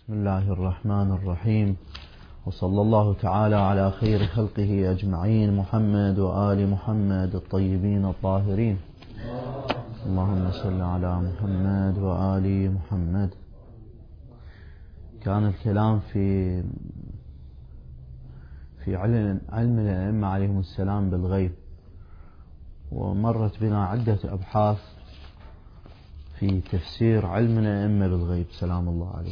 بسم الله الرحمن الرحيم، وصلى الله تعالى على خير خلقه أجمعين، محمد وآل محمد الطيبين الطاهرين. اللهم صل على محمد وآل محمد. كان الكلام في علم الأئمة عليهم السلام بالغيب، ومرت بنا عدة أبحاث في تفسير علم الأئمة بالغيب سلام الله عليه،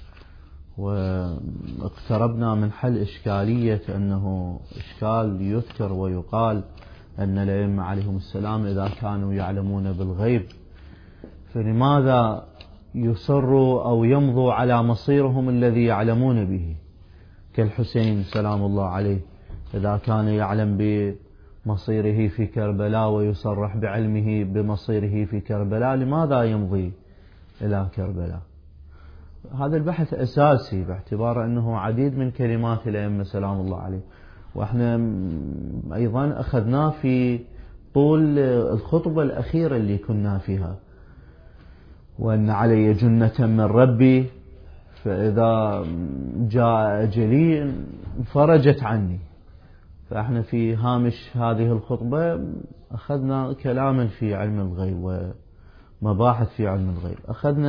واقتربنا من حل إشكالية أنه إشكال يذكر ويقال أن الأئمة عليهم السلام إذا كانوا يعلمون بالغيب فلماذا يصروا أو يمضوا على مصيرهم الذي يعلمون به، كالحسين سلام الله عليه إذا كان يعلم بمصيره في كربلاء ويصرح بعلمه بمصيره في كربلاء، لماذا يمضي إلى كربلاء؟ هذا البحث أساسي باعتبار أنه عديد من كلمات الأئمة سلام الله عليه، وإحنا أيضا أخذناه في طول الخطبة الأخيرة اللي كنا فيها، وأن علي جنة من ربي فإذا جاء أجلي فرجت عني. فإحنا في هامش هذه الخطبة أخذنا كلاما في علم الغيب ومباحث في علم الغيب.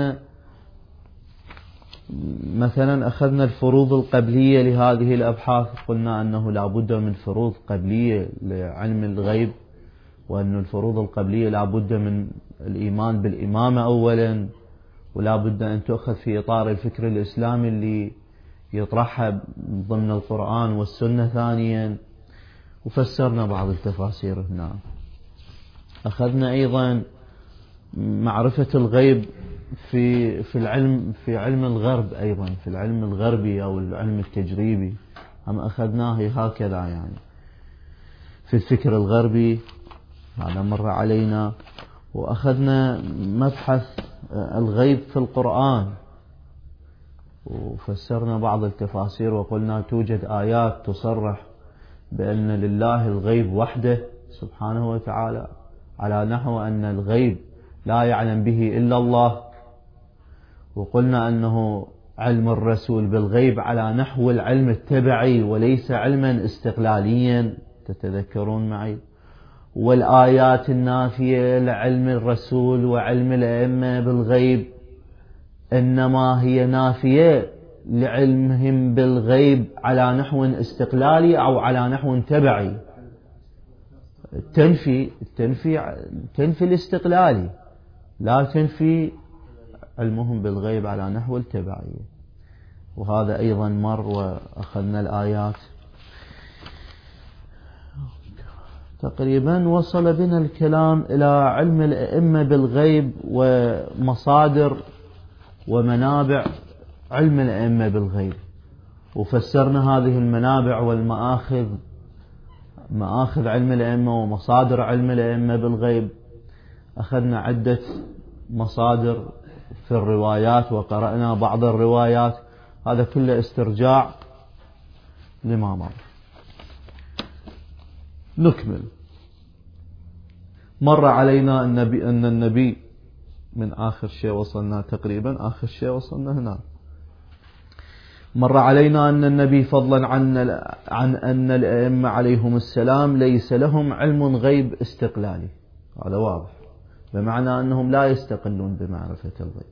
أخذنا الفروض القبلية لهذه الأبحاث، قلنا أنه لا بد من فروض قبلية لعلم الغيب، وأن الفروض القبلية لا بد من الإيمان بالإمامة أولا، ولا بد أن تؤخذ في إطار الفكر الإسلامي اللي يطرحها ضمن القرآن والسنة ثانيا، وفسرنا بعض التفاسير هنا. أخذنا أيضا معرفة الغيب في علم الغرب، أيضا في العلم الغربي أو العلم التجريبي، هم أخذناه هكذا يعني في الفكر الغربي، هذا مر علينا. وأخذنا مبحث الغيب في القرآن، وفسرنا بعض التفاسير وقلنا توجد آيات تصرح بأن لله الغيب وحده سبحانه وتعالى، على نحو أن الغيب لا يعلم به إلا الله، وقلنا أنه علم الرسول بالغيب على نحو العلم التبعي وليس علما استقلاليا، تتذكرون معي. والآيات النافية لعلم الرسول وعلم الأئمة بالغيب إنما هي نافية لعلمهم بالغيب على نحو استقلالي أو على نحو تبعي، تنفي الاستقلالي، لا تنفي علمهم بالغيب على نحو التبعية. وهذا أيضا مر، وأخذنا الآيات. تقريبا وصل بنا الكلام إلى علم الأئمة بالغيب ومصادر ومنابع علم الأئمة بالغيب، وفسرنا هذه المنابع والمآخذ، مآخذ علم الأئمة ومصادر علم الأئمة بالغيب. أخذنا عدة مصادر في الروايات وقرأنا بعض الروايات، هذا كله استرجاع لما مر. نكمل. مر علينا أن النبي من آخر شيء وصلنا، تقريبا آخر شيء وصلنا هنا، مر علينا أن النبي فضلا عن أن الأئمة عليهم السلام ليس لهم علم غيب استقلالي، هذا واضح، بمعنى أنهم لا يستقلون بمعرفة الغيب.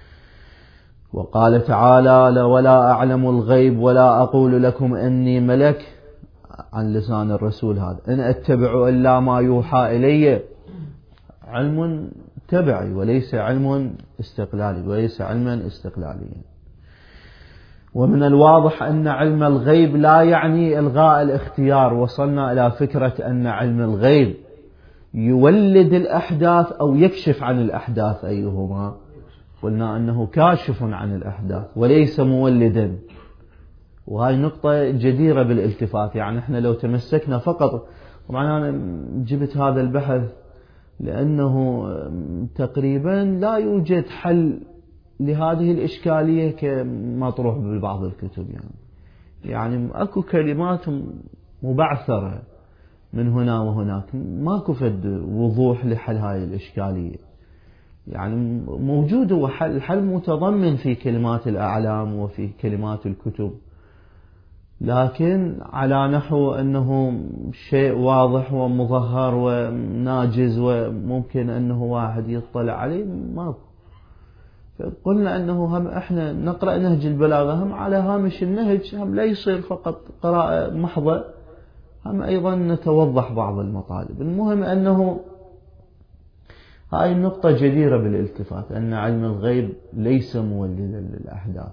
وقال تعالى: ولا أعلم الغيب ولا أقول لكم أني ملك، عن لسان الرسول هذا، إن أتبع إلا ما يوحى إلي، علم تبعي وليس علم استقلالي، وليس علما استقلاليا. ومن الواضح أن علم الغيب لا يعني إلغاء الاختيار، وصلنا إلى فكرة أن علم الغيب يولد الأحداث أو يكشف عن الأحداث، أيهما؟ قلنا أنه كاشف عن الأحداث وليس مولدا، وهذه نقطة جديرة بالالتفات. يعني احنا لو تمسكنا فقط، طبعا أنا جبت هذا البحث لأنه تقريبا لا يوجد حل لهذه الإشكالية كمطروح ببعض الكتب، يعني أكو كلمات مبعثرة من هنا وهناك، ماكو فد وضوح لحل هذه الإشكالية. يعني موجود، هو الحل متضمن في كلمات الأعلام وفي كلمات الكتب، لكن على نحو أنه شيء واضح ومظهر وناجز وممكن أنه واحد يطلع عليه ما. قلنا أنه هم إحنا نقرأ نهج البلاغة هم على هامش النهج، هم لا يصير فقط قراءة محضة، هم أيضا نتوضح بعض المطالب. المهم أنه هاي النقطة جديرة بالالتفات، أن علم الغيب ليس مولدا للأحداث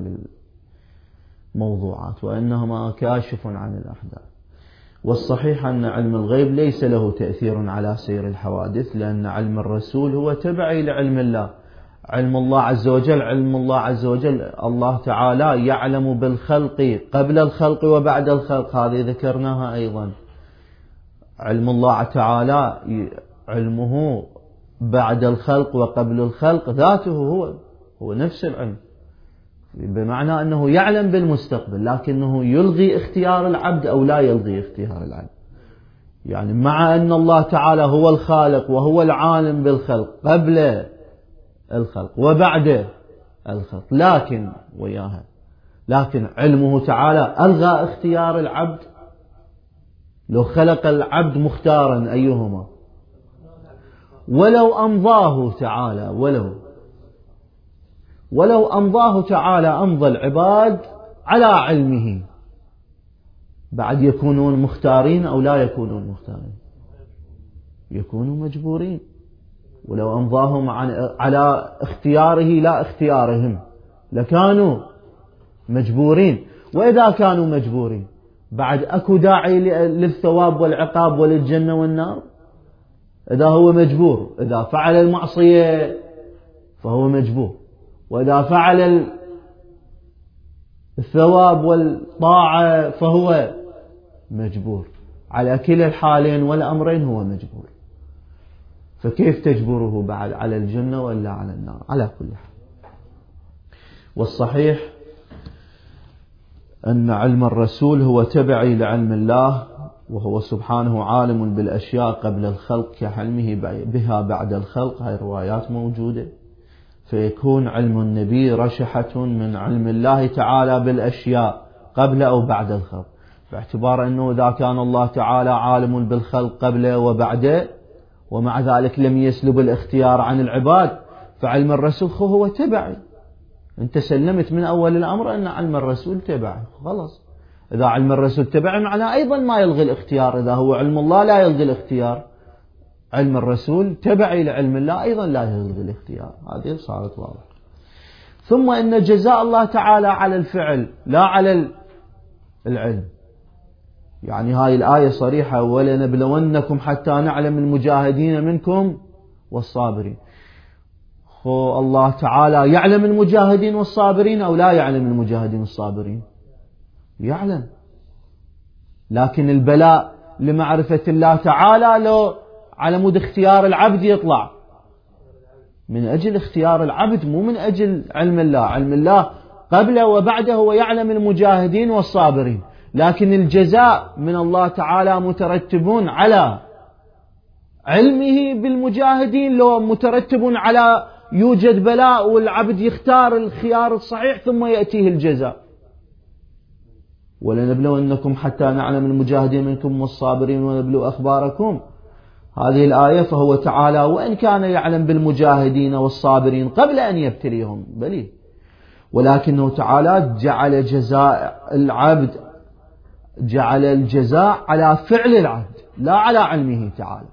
وللموضوعات، وأنهما كاشف عن الأحداث. والصحيح أن علم الغيب ليس له تأثير على سير الحوادث، لأن علم الرسول هو تبعي لعلم الله. علم الله عز وجل، علم الله عز وجل الله تعالى يعلم بالخلق قبل الخلق وبعد الخلق، هذه ذكرناها أيضا. علم الله تعالى علمه بعد الخلق وقبل الخلق ذاته هو نفس العلم، بمعنى أنه يعلم بالمستقبل، لكنه يلغي اختيار العبد أو لا يلغي اختيار العبد. يعني مع أن الله تعالى هو الخالق وهو العالم بالخلق قبل الخلق وبعد الخلق، لكن علمه تعالى ألغى اختيار العبد. لو خلق العبد مختارا أيهما، ولو أمضاه تعالى ولو أمضاه تعالى أمضى العباد على علمه، بعد يكونون مختارين أو لا يكونون مختارين؟ يكونوا مجبورين. ولو أمضاهم على اختياره لا اختيارهم لكانوا مجبورين. وإذا كانوا مجبورين بعد أكو داعي للثواب والعقاب وللجنة والنار؟ إذا هو مجبور، إذا فعل المعصية فهو مجبور، وإذا فعل الثواب والطاعة فهو مجبور. على كلا الحالين والأمرين هو مجبور، فكيف تجبره بعد على الجنة ولا على النار؟ على كل حال. والصحيح أن علم الرسول هو تبعي لعلم الله، وهو سبحانه عالم بالأشياء قبل الخلق كعلمه بها بعد الخلق. هاي روايات موجودة. فيكون علم النبي رشحة من علم الله تعالى بالأشياء قبل أو بعد الخلق، باعتبار أنه إذا كان الله تعالى عالم بالخلق قبل وبعده ومع ذلك لم يسلب الاختيار عن العباد، فعلم الرسول هو تبعي. أنت سلمت من أول الأمر أن علم الرسول تبعي، خلاص. إذا علم الرسول تبعي معناه أيضا ما يلغي الاختيار. إذا هو علم الله لا يلغي الاختيار، علم الرسول تبعي لعلم الله أيضا لا يلغي الاختيار. هذه صارت واضحة. ثم إن جزاء الله تعالى على الفعل لا على العلم. يعني هاي الآية صريحة: ولنبلونكم حتى نعلم المجاهدين منكم والصابرين. الله تعالى يعلم المجاهدين والصابرين أو لا يعلم المجاهدين والصابرين؟ يعلم، لكن البلاء لمعرفة الله تعالى لو على مود اختيار العبد يطلع من أجل اختيار العبد، مو من أجل علم الله. علم الله قبله وبعده هو يعلم المجاهدين والصابرين، لكن الجزاء من الله تعالى مترتبون على علمه بالمجاهدين، لو مترتب على يوجد بلاء والعبد يختار الخيار الصحيح ثم يأتيه الجزاء. ولنبلونكم حتى نعلم المجاهدين منكم والصابرين ونبلو أخباركم. هذه الآية فهو تعالى وإن كان يعلم بالمجاهدين والصابرين قبل أن يبتليهم بلي، ولكنه تعالى جعل جزاء العبد، جعل الجزاء على فعل العبد لا على علمه تعالى.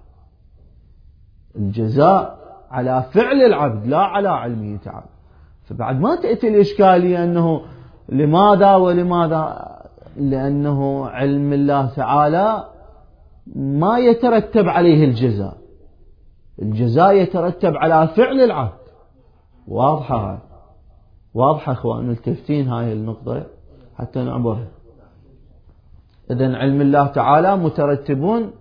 الجزاء على فعل العبد لا على علمه تعالى. فبعد ما تأتي الإشكالية أنه لماذا ولماذا، لأنه علم الله تعالى ما يترتب عليه الجزاء، الجزاء يترتب على فعل العبد. واضحة واضحة أخوان التفتين هاي النقطة حتى نعبرها. إذن علم الله تعالى مترتبون،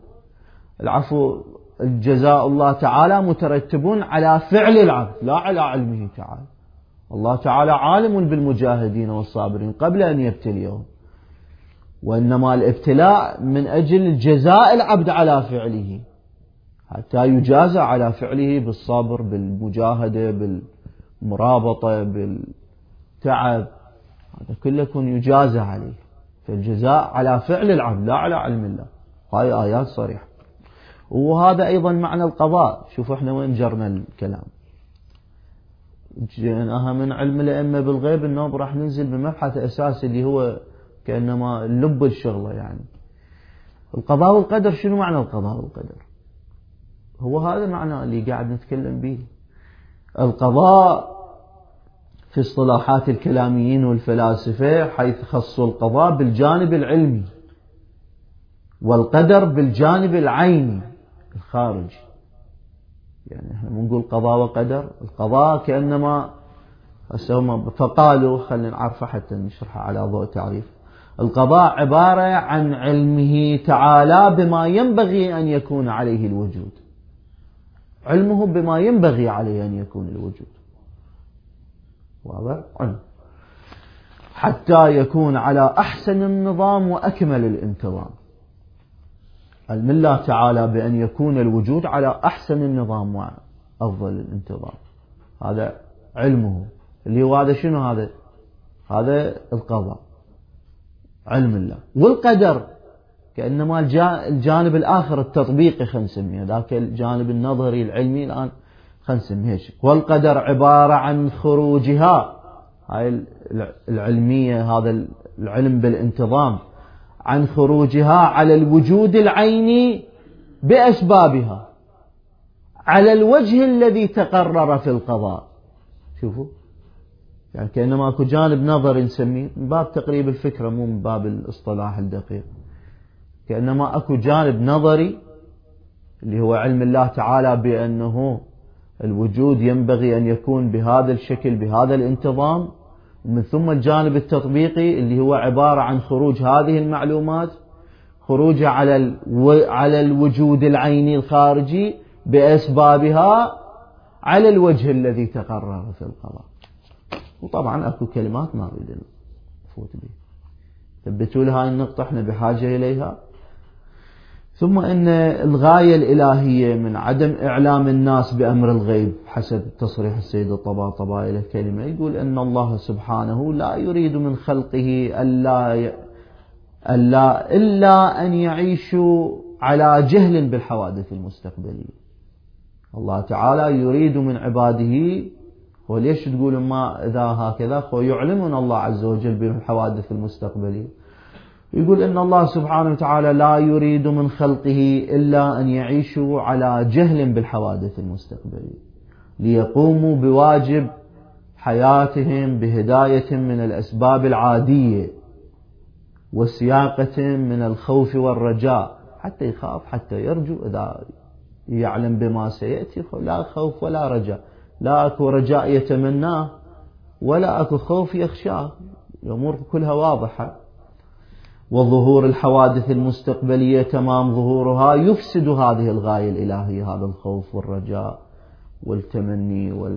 الجزاء الله تعالى مترتبون على فعل العبد لا على علمه تعالى. الله تعالى عالم بالمجاهدين والصابرين قبل أن يبتليهم، وإنما الابتلاء من أجل جزاء العبد على فعله. حتى يجازى على فعله بالصبر، بالمجاهدة، بالمرابطة، بالتعب، هذا كله يكون يجازى عليه. فالجزاء على فعل العبد لا على علم الله. هاي آيات صريحة. وهذا أيضا معنى القضاء. شوفوا احنا وين جرنا الكلام. جيناها من علم الأئمة بالغيب، النوم راح ننزل بمبحث أساسي اللي هو كأنما لب الشغلة. يعني القضاء والقدر، شنو معنى القضاء والقدر؟ هو هذا معنى اللي قاعد نتكلم به. القضاء في اصطلاحات الكلاميين والفلاسفة حيث خصوا القضاء بالجانب العلمي، والقدر بالجانب العيني الخارجي. يعني احنا بنقول قضاء وقدر. القضاء كأنما فقالوا، خلينا نعرفه حتى نشرحه على ضوء تعريف. القضاء عبارة عن علمه تعالى بما ينبغي أن يكون عليه الوجود، علمه بما ينبغي عليه أن يكون الوجود، واضح؟ حتى يكون على أحسن النظام وأكمل الانتظام. علم الله تعالى بأن يكون الوجود على أحسن النظام وأفضل الانتظام، هذا علمه اللي هو هذا. شنو هذا؟ هذا القضاء، علم الله. والقدر كأنما الجانب الآخر التطبيقي، خلينا نسميه ذاك الجانب النظري العلمي. الآن خلينا نسميه هيك. والقدر عبارة عن خروجها، هاي العلمية، هذا العلم بالانتظام، عن خروجها على الوجود العيني بأسبابها على الوجه الذي تقرر في القضاء. شوفوا، يعني كأنما أكو جانب نظري نسميه من باب تقريب الفكرة، مو من باب الاصطلاح الدقيق. كأنما أكو جانب نظري اللي هو علم الله تعالى بأنه الوجود ينبغي أن يكون بهذا الشكل بهذا الانتظام، ومن ثم الجانب التطبيقي اللي هو عبارة عن خروج هذه المعلومات، خروجها على الوجود العيني الخارجي بأسبابها على الوجه الذي تقرر في القضاء. وطبعا أكو كلمات ما أريد نفوت بها، ثبتوا لها النقطة احنا بحاجة إليها. ثم أن الغاية الإلهية من عدم إعلام الناس بأمر الغيب حسب تصريح السيد الطباطبائي له كلمة، يقول أن الله سبحانه لا يريد من خلقه إلا أن يعيشوا على جهل بالحوادث المستقبلية. الله تعالى يريد من عباده، وليش تقول ما إذا هكذا؟ هو يعلمنا الله عز وجل بالحوادث المستقبلية. يقول إن الله سبحانه وتعالى لا يريد من خلقه إلا أن يعيشوا على جهل بالحوادث المستقبلية، ليقوموا بواجب حياتهم بهداية من الأسباب العادية وسياقة من الخوف والرجاء، حتى يخاف حتى يرجو. إذا يعلم بما سيأتي لا خوف ولا رجاء، لا أكو رجاء يتمناه ولا أكو خوف يخشاه، الأمور كلها واضحة. وظهور الحوادث المستقبلية تمام ظهورها يفسد هذه الغاية الإلهية، هذا الخوف والرجاء والتمني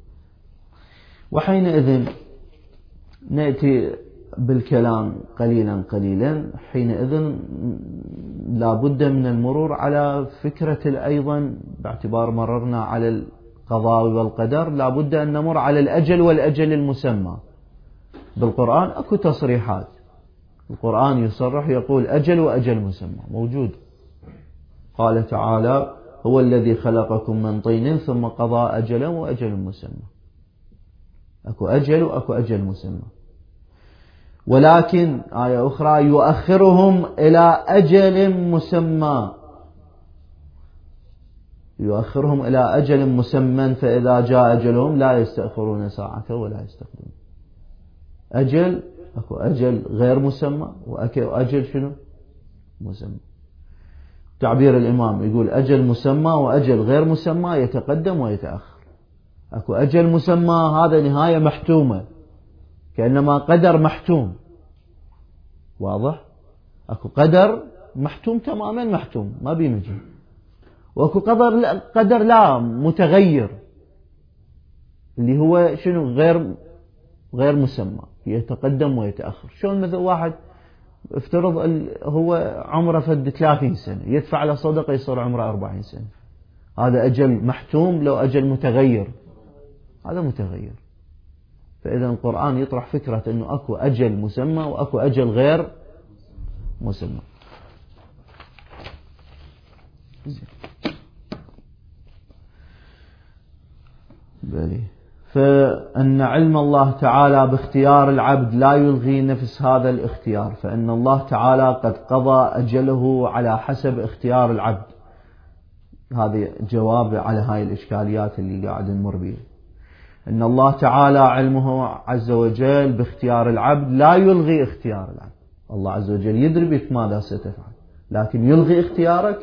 وحينئذ نأتي بالكلام قليلا قليلا. حينئذ لا بد من المرور على فكرة أيضا، باعتبار مررنا على القضاء والقدر، لا بد أن نمر على الأجل والأجل المسمى. بالقرآن أكو تصريحات، القرآن يصرح يقول أجل وأجل مسمى موجود. قال تعالى هو الذي خلقكم من طين ثم قضى أجلا وأجل مسمى. أكو أجل وأكو أجل مسمى. ولكن آية أخرى يؤخرهم إلى أجل مسمى، يؤخرهم إلى أجل مسمى فإذا جاء أجلهم لا يستأخرون ساعة ولا يستقدمون. أجل، أكو أجل غير مسمى وأكو أجل شنو؟ مسمى. تعبير الإمام يقول أجل مسمى وأجل غير مسمى يتقدم ويتأخر. أكو أجل مسمى هذا نهاية محتومة، كأنما قدر محتوم، واضح؟ أكو قدر محتوم تماما، محتوم ما بيمجي. وأكو قدر لا متغير، اللي هو شنو؟ غير مسمى، يتقدم ويتأخر. شلون مثل واحد افترض هو عمره فد 30 سنة يدفع له صدقة يصير عمره 40 سنة، هذا أجل محتوم لو أجل متغير، هذا متغير. فإذا القرآن يطرح فكرة أنه أكو أجل مسمى وأكو أجل غير مسمى. بلي. فأن علم الله تعالى باختيار العبد لا يلغي نفس هذا الاختيار، فإن الله تعالى قد قضى أجله على حسب اختيار العبد. هذا جواب على هاي الإشكاليات اللي قاعد نمر بها. إن الله تعالى علمه عز وجل باختيار العبد لا يلغي اختيار العبد. الله عز وجل يدري بك ماذا ستفعل، لكن يلغي اختيارك؟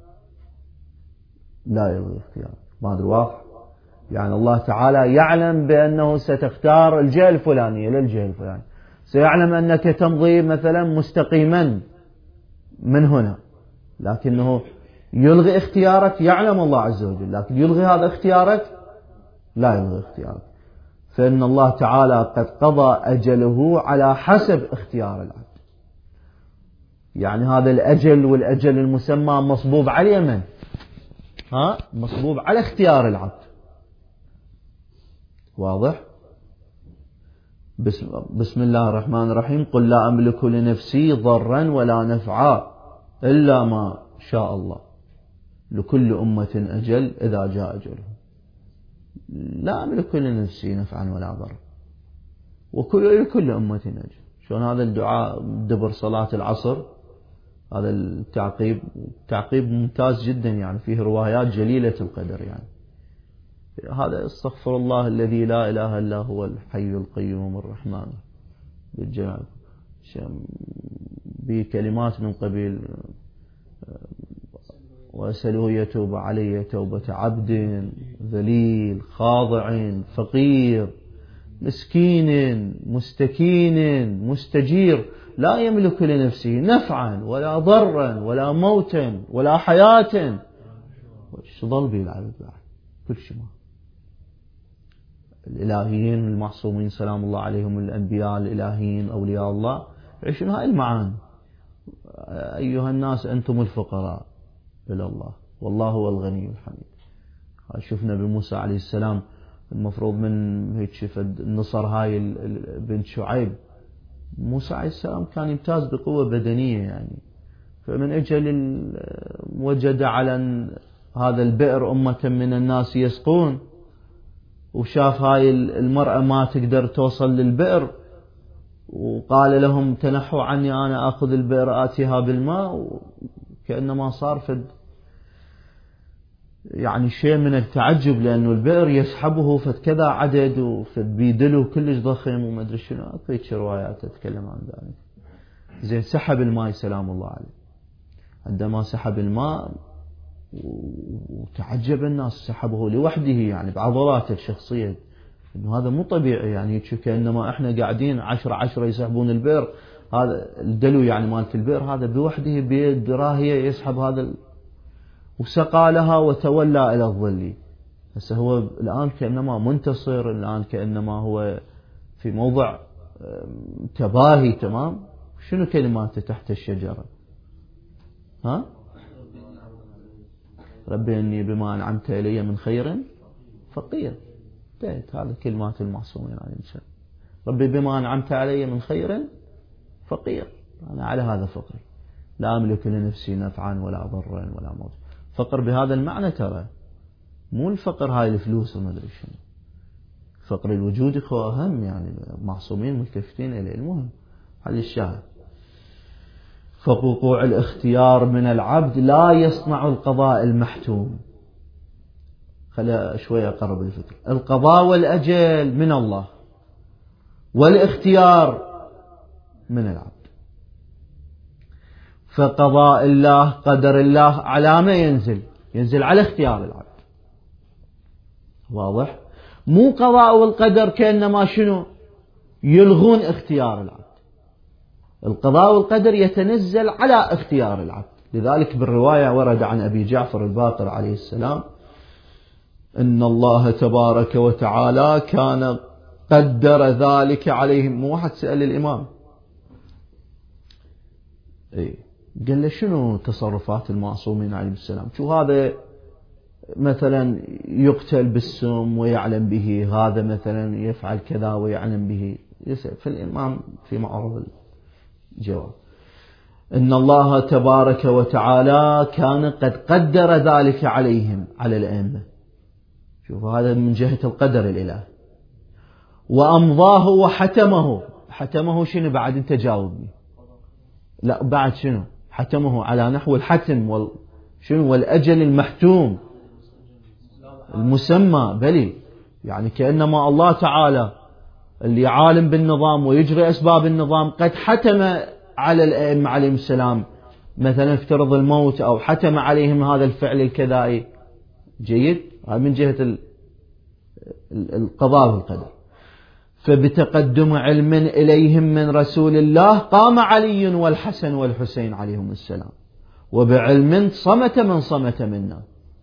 لا يلغي اختيارك. ما أدري واضح؟ يعني الله تعالى يعلم بأنه ستختار الجهة الفلانية للجهة الفلانية، سيعلم أنك تمضي مثلا مستقيما من هنا، لكنه يلغي اختيارك؟ يعلم الله عز وجل، لكن يلغي هذا اختيارك؟ لا يلغي اختيارك. فإن الله تعالى قد قضى أجله على حسب اختيار العبد. يعني هذا الأجل والأجل المسمى مصبوب على من؟ مصبوب على اختيار العبد. واضح؟ بسم الله الرحمن الرحيم. قل لا أملك لنفسي ضرا ولا نفعا إلا ما شاء الله، لكل أمة أجل إذا جاء أجلهم. لا أملك لنفسي نفعا ولا ضرا، وكل أمة أجل. شلون هذا الدعاء دبر صلاة العصر؟ هذا تعقيب ممتاز جدا، يعني فيه روايات جليلة القدر. يعني هذا استغفر الله الذي لا إله إلا هو الحي القيوم الرحمن بالجلال، بكلمات من قبيل وأسأله يتوب علي توبة عبد ذليل خاضع فقير مسكين مستكين مستجير، لا يملك لنفسه نفعا ولا ضرا ولا موتا ولا حياة. وش ظل به العبد بعد؟ كل شيء. الإلهيين المعصومين سلام الله عليهم، الأنبياء الإلهيين أولياء الله، يعيشون هاي المعاني. أيها الناس أنتم الفقراء إلى الله والله هو الغني الحميد. شفنا بموسى عليه السلام المفروض من هيك شفت النصر هاي بنت شعيب. موسى عليه السلام كان يمتاز بقوة بدنية يعني، فمن أجل وجد على هذا البئر أمة من الناس يسقون، وشاف هاي المرأة ما تقدر توصل للبئر، وقال لهم تنحوا عني أنا أخذ البئر آتيها بالماء. كأنما صار فد يعني شيء من التعجب، لأنه البئر يسحبه فد كذا عدد وفد بيدله كلش ضخم وما أدري شنو. أكيد روايات تتكلم عن ذلك. زين سحب الماء سلام الله عليه. عندما سحب الماء وتعجب الناس، سحبه لوحده يعني بعضلاته الشخصية، إنه هذا مو طبيعي. يعني كأنما إحنا قاعدين 10 يسحبون البئر، هذا الدلو يعني مالت البئر هذا بوحده بيد راهية يسحب هذا وسقى لها وتولى إلى الظل. هسه هو الآن كأنما منتصر، الآن كأنما هو في موضع تباهي تمام. شنو كلماته تحت الشجرة؟ ربي إني بما أنعمت إلي من خير فقير. هذا كلمات المعصومين عليه السلام. ربي بما أنعمت علي من خير فقير، أنا على هذا فقري، لا أملك لنفسي نفعا ولا ضرا ولا موت. فقر بهذا المعنى، ترى مو الفقر هاي الفلوس وما أدري شنو. فقر الوجود هو أهم، يعني معصومين ملتفتين إليه. المهم هذا الشاهد. فوقوع الاختيار من العبد لا يصنع القضاء المحتوم. خلينا شوية أقرب الفكرة. القضاء والأجل من الله، والاختيار من العبد. فقضاء الله قدر الله على ما ينزل على اختيار العبد. واضح؟ مو قضاء والقدر كأنما شنو يلغون اختيار العبد. القضاء والقدر يتنزل على اختيار العبد. لذلك بالرواية ورد عن أبي جعفر الباقر عليه السلام إن الله تبارك وتعالى كان قدر ذلك عليهم. واحد سأل الإمام قال له شنو تصرفات المعصومين عليهم السلام؟ شو هذا مثلا يقتل بالسم ويعلم به، هذا مثلا يفعل كذا ويعلم به. فالإمام في معرض الجواب إن الله تبارك وتعالى كان قد قدر ذلك عليهم، على الأئمة. شوفوا هذا من جهة القدر الإلهي. وأمضاه وحتمه. حتمه شنو بعد؟ أنت جاوبني. لا بعد شنو؟ حتمه على نحو الحتم شنو؟ والأجل المحتوم المسمى. بلي يعني كأنما الله تعالى اللي عالم بالنظام ويجري أسباب النظام قد حتم على الأئمة عليهم السلام مثلا افترض الموت، أو حتم عليهم هذا الفعل الكذائي. جيد، من جهة القضاء والقدر. فبتقدم علم إليهم من رسول الله قام علي والحسن والحسين عليهم السلام، وبعلم صمت من صمت منا.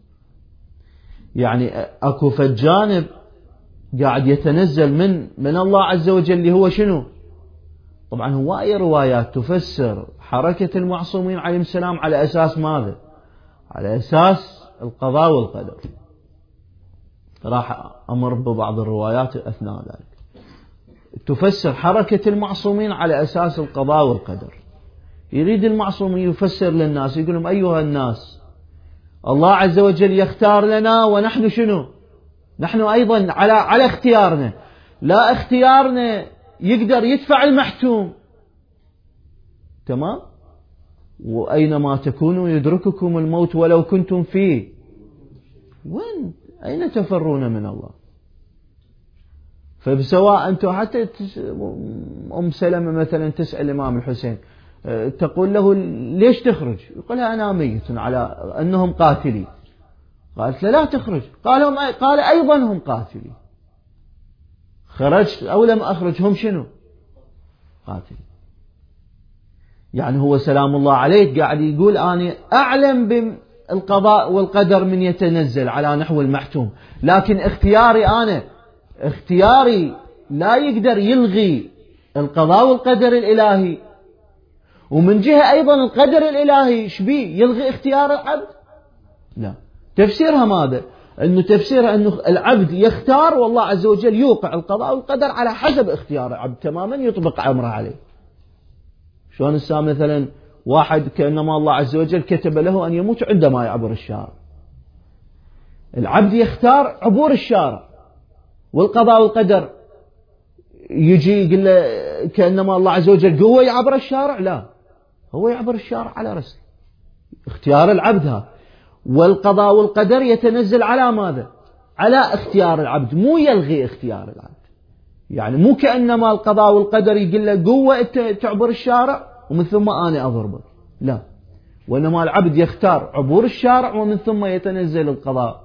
يعني أكو فالجانب قاعد يتنزل من الله عز وجل اللي هو شنو؟ طبعا هواية روايات تفسر حركة المعصومين عليهم السلام على أساس ماذا؟ على أساس القضاء والقدر. راح أمر ببعض الروايات أثناء ذلك تفسر حركة المعصومين على أساس القضاء والقدر. يريد المعصوم يفسر للناس، يقول لهم أيها الناس، الله عز وجل يختار لنا ونحن شنو؟ نحن أيضا على اختيارنا، لا اختيارنا يقدر يدفع المحتوم. تمام؟ وأينما تكونوا يدرككم الموت ولو كنتم فيه. وين؟ أين تفرون من الله؟ فبسواء أنتم حتى أم سلمة مثلا تسأل الإمام الحسين تقول له ليش تخرج؟ يقولها أنا ميت على أنهم قاتلي. قالت لا تخرج. قال أيضا هم قاتلي. خرجت أو لم أخرج هم شنو؟ قاتلي. يعني هو سلام الله عليك قاعد يقول أنا أعلم بالقضاء والقدر من يتنزل على نحو المحتوم، لكن اختياري لا يقدر يلغي القضاء والقدر الإلهي. ومن جهة أيضا القدر الإلهي شبيه يلغي اختيار العبد؟ لا. تفسيرها ماذا؟ أنه تفسيرها أنه العبد يختار والله عز وجل يوقع القضاء والقدر على حسب اختيار العبد تماما، يطبق أمره عليه. شلون الساعة مثلا واحد كأنما الله عز وجل كتب له أن يموت عندما يعبر الشارع، العبد يختار عبور الشارع، والقضاء والقدر يجي يقول له كأنما الله عز وجل قوة يعبر الشارع. لا، هو يعبر الشارع على رسل اختيار العبد هذا، والقضاء والقدر يتنزل على ماذا؟ على اختيار العبد، مو يلغي اختيار العبد. يعني مو كأنما القضاء والقدر يقول له قوة تعبر الشارع ومن ثم أنا أضربك، لا، وإنما العبد يختار عبور الشارع ومن ثم يتنزل القضاء.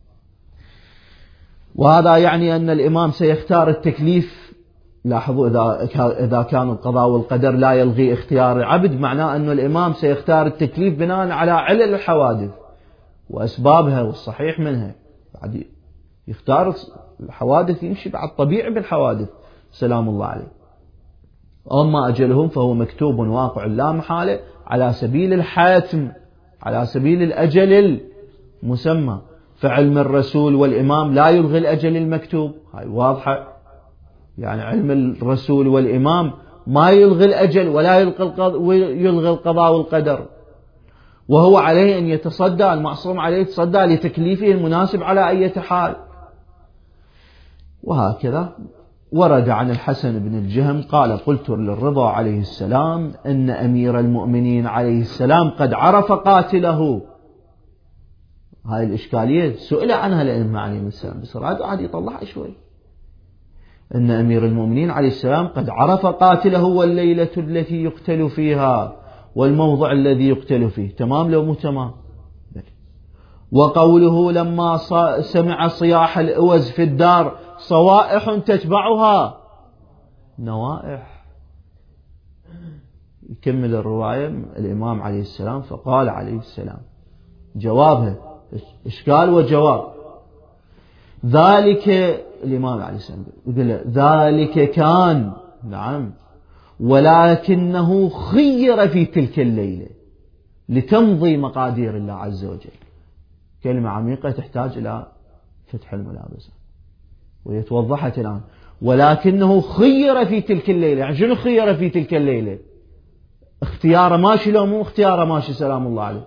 وهذا يعني أن الإمام سيختار التكليف. لاحظوا إذا كان القضاء والقدر لا يلغي اختيار العبد، معناه أن الإمام سيختار التكليف بناء على علل الحوادث وأسبابها والصحيح منها. بعد يختار الحوادث يمشي بعد طبيعي بالحوادث سلام الله عليه. أما أجلهم فهو مكتوب واقع لا محالة على سبيل الحاتم، على سبيل الأجل المسمى. فعلم الرسول والإمام لا يلغي الأجل المكتوب، هاي واضحة. يعني علم الرسول والإمام ما يلغي الأجل ولا يلغي القضاء والقدر، وهو عليه أن يتصدى، المعصوم عليه يتصدى لتكليفه المناسب على أي حال. وهكذا ورد عن الحسن بن الجهم قال قلت للرضا عليه السلام إن أمير المؤمنين عليه السلام قد عرف قاتله. هاي الإشكالية سئل عنها الأئمة عليهم السلام، بس راد يطلعها شوي. إن أمير المؤمنين عليه السلام قد عرف قاتله والليلة التي يقتل فيها والموضع الذي يقتل فيه. تمام لو مو تمام؟ وقوله لما سمع صياح الأوز في الدار صوائح تتبعها نوائح. يكمل الرواية الإمام عليه السلام فقال عليه السلام جوابها إشكال وجواب. ذلك الإمام عليه السلام يقول ذلك كان نعم ولكنه خير في تلك الليلة لتمضي مقادير الله عز وجل. كلمة عميقة تحتاج إلى فتح الملابس، ويتوضحت الآن. ولكنه خير في تلك الليلة. يعني شنو خير في تلك الليلة؟ اختياره ماشي لو مو اختياره ماشي سلام الله عليه؟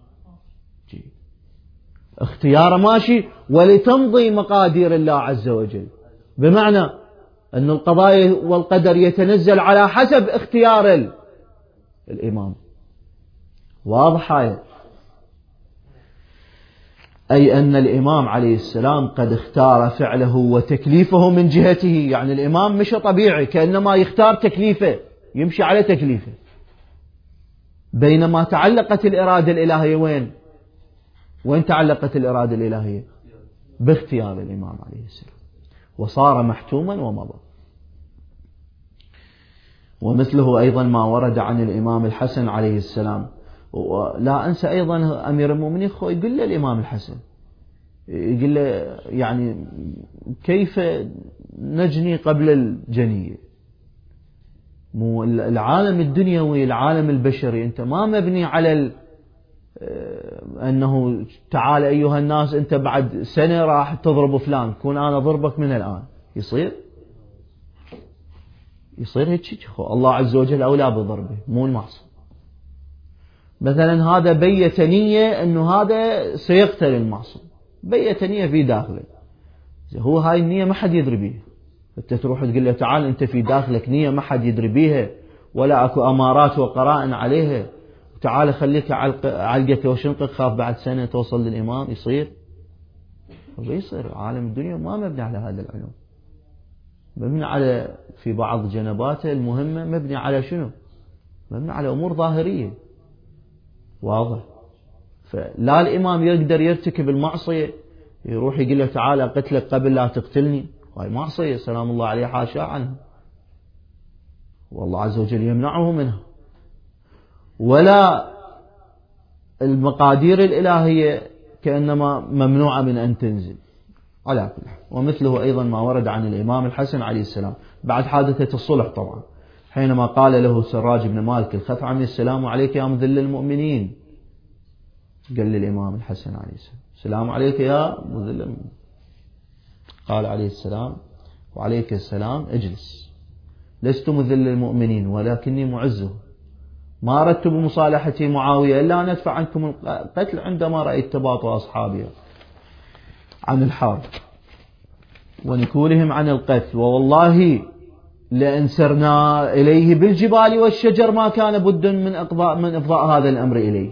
اختياره ماشي، ولتمضي مقادير الله عز وجل، بمعنى أن القضاء والقدر يتنزل على حسب اختيار الإمام. واضح هاي؟ أي أن الإمام عليه السلام قد اختار فعله وتكليفه من جهته. يعني الإمام مش طبيعي كأنما يختار تكليفه، يمشي على تكليفه. بينما تعلقت الإرادة الإلهية وين تعلقت الإرادة الإلهية؟ باختيار الإمام عليه السلام، وصار محتوما ومضى. ومثله أيضا ما ورد عن الإمام الحسن عليه السلام. ولا أنسى أيضا أمير المؤمنين يقول له الإمام الحسن، يقول له يعني كيف نجني قبل الجنية؟ مو العالم الدنيوي العالم البشري أنت ما مبني على أنه تعال أيها الناس أنت بعد سنة راح تضرب فلان، كون أنا ضربك من الآن. يصير هيك؟ الله عز وجل أولى بضربه مو المعصوم. مثلا هذا بيت نية أنه هذا سيقتل المعصوم، بيت نية في داخله، هو هاي النية ما حد يدري بيها. أنت تروح تقول له تعال أنت في داخلك نية ما حد يدري بيها ولا أكو أمارات وقرائن عليها، تعال خليك علقك وشنقك، خاف بعد سنة توصل للإمام. يصير عالم الدنيا ما مبني على هذا العلوم، مبني على في بعض جنباته المهمة مبني على شنو؟ مبني على أمور ظاهرية. واضح؟ فلا الإمام يقدر يرتكب المعصية يروح يقول له تعال أقتلك قبل لا تقتلني، هاي معصية سلام الله عليه حاشا عنه، والله عز وجل يمنعه منها. ولا المقادير الإلهية كأنما ممنوعة من أن تنزل على كل حال. ومثله أيضا ما ورد عن الإمام الحسن عليه السلام بعد حادثة الصلح طبعا، حينما قال له سراج بن مالك الخثعمي السلام عليك يا مذل المؤمنين، قال للإمام الحسن عليه السلام السلام عليك يا مذل المؤمنين، قال عليه السلام وعليك السلام اجلس، لست مذل المؤمنين ولكني معزه، ما أردت بمصالحتي معاوية إلا أن أدفع عنكم القتل عندما رأيت تباطؤ أصحابي عن الحرب ونكولهم عن القتل، ووالله لأن سرنا إليه بالجبال والشجر ما كان بد من إفضاء هذا الأمر إليه.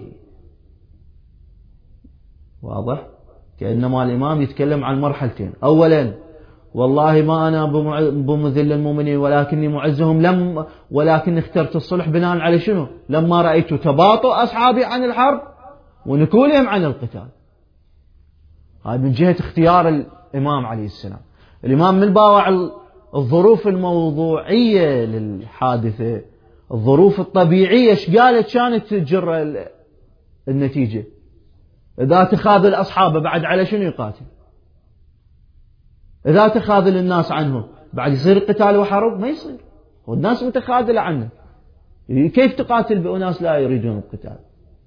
واضح؟ كأنما الإمام يتكلم عن مرحلتين، أولا والله ما أنا بمذل المؤمنين ولكني معزهم، ولكن اخترت الصلح بناء على شنو؟ لما رأيت تباطؤ أصحابي عن الحرب ونكولهم عن القتال. هذا من جهة اختيار الإمام عليه السلام. الإمام من باوع الظروف الموضوعية للحادثة، الظروف الطبيعية ايش قالت كانت تجر النتيجة. إذا تخاذل أصحابه بعد على شنو يقاتل؟ إذا تخاذل الناس عنه بعد يصير قتال وحرب؟ ما يصير، والناس متخاذلة عنه، كيف تقاتل بأناس لا يريدون القتال؟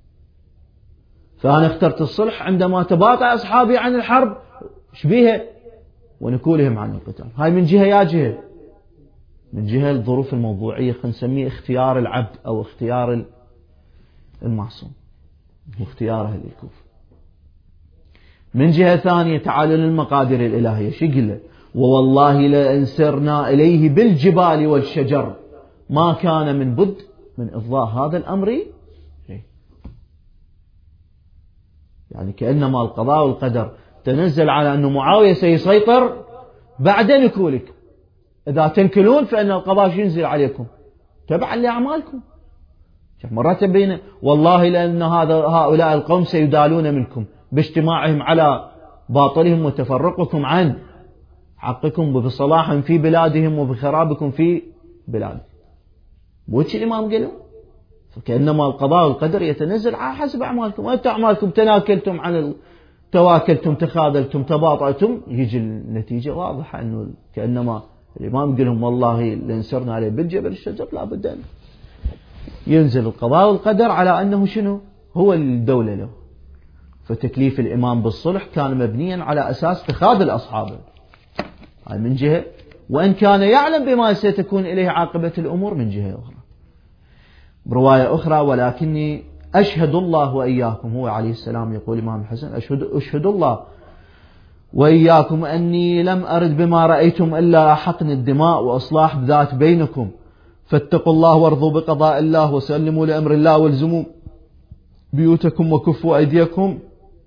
فأنا اخترت الصلح عندما تباطأ أصحابي عن الحرب شبيها ونكولهم عن القتال. هاي من جهة يا جهة، من جهة الظروف الموضوعية خلينا نسميه اختيار العبد أو اختيار المعصوم واختياره للكفر. من جهة ثانية تعالى للمقادير الإلهية شو قله؟ ووالله لأن سرنا إليه بالجبال والشجر ما كان من بد من إفضاء هذا الأمر. يعني كأنما القضاء والقدر تنزل على أن معاوية سيسيطر بعد نكولك، إذا تنكلون فإن القضاء ينزل عليكم تبعا لأعمالكم. مرات بين والله لأن هؤلاء القوم سيدالون منكم باجتماعهم على باطلهم وتفرقكم عن حقكم وبصلاحهم في بلادهم وبخرابكم في بلادهم. وش الإمام قالوا؟ فكأنما القضاء والقدر يتنزل على حسب أعمالكم، وأنت أعمالكم تناكلتم عن تواكلتم تخاذلتم تباطأتم، يجي النتيجة واضحة أنه كأنما الإمام قال لهم والله لنسرنا عليه بالجبل الشجر لابد أن ينزل القضاء والقدر على أنه شنو هو الدولة له. فتكليف الإمام بالصلح كان مبنيا على أساس تخاذل أصحابه، هاي من جهة، وإن كان يعلم بما ستكون إليه عاقبة الأمور من جهة أخرى. برواية أخرى: ولكني أشهد الله وإياكم، هو عليه السلام يقول الإمام الحسن: أشهد الله وإياكم أني لم أرد بما رأيتم إلا حقن الدماء وإصلاح ذات بينكم، فاتقوا الله وارضوا بقضاء الله وسلموا لأمر الله والزموا بيوتكم وكفوا أيديكم.